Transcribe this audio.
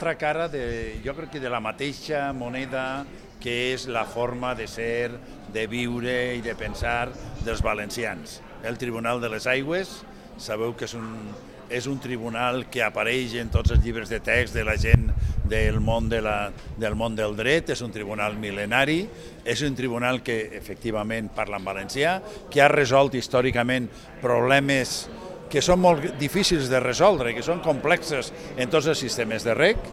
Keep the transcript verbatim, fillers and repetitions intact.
l'altra cara, de, jo crec que de la mateixa moneda que és la forma de ser, de viure i de pensar dels valencians. El Tribunal de les Aigües, sabeu que és un, és un tribunal que apareix en tots els llibres de text de la gent del món, de la, del món del dret, és un tribunal mil·lenari, és un tribunal que efectivament parla en valencià, que ha resolt històricament problemes que són molt difícils de resoldre, que són complexes en tots els sistemes de reg.